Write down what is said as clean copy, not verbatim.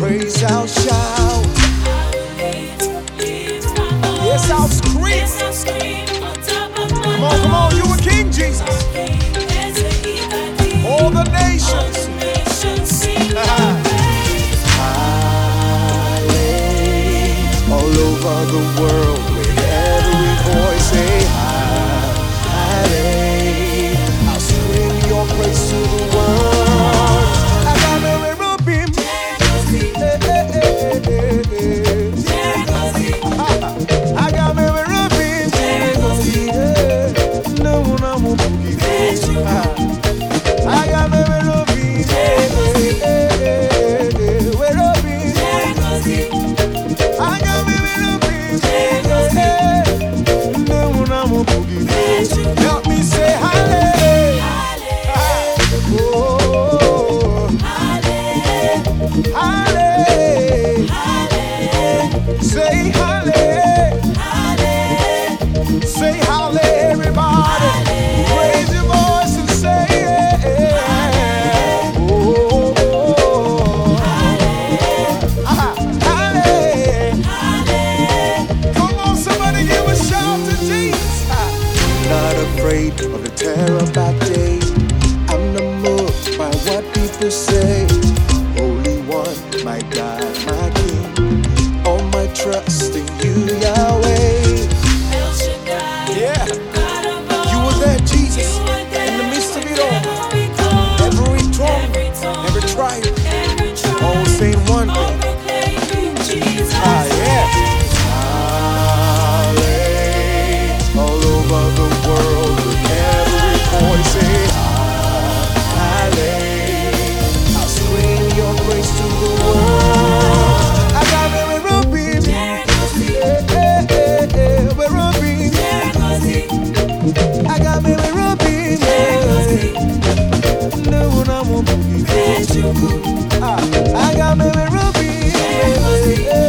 praise, I'll shout. Yes, I'll scream. Come on, you a king, Jesus. All the nations. Hallelujah. All over the world, with every voice say hallelujah. I'll scream your praise to the world. I got the cherubim. I got the cherubim. No one I'm gonna give it. I got the cherubim. I got the cherubim. No one I'm gonna give it. Help me say hallelujah. Say hallelujah. Say hallelujah, everybody. Raise your voice and say hallelujah. Come on, somebody give a shout to Jesus. Not afraid of the terror by day. I'm not moved by what people say. Holy One, my God, my King. All my trust in you, Yahweh. Yeah, you were there, Jesus, in the midst of it all. Every tongue, every tribe, all saying one thing. Yeah. Hallelujah. All over the world, with every voice say hallelujah. I'll scream your praise to the world. I got the cherubim. Cherubim. I got the cherubim. No one I'm gonna give it. I got the cherubim.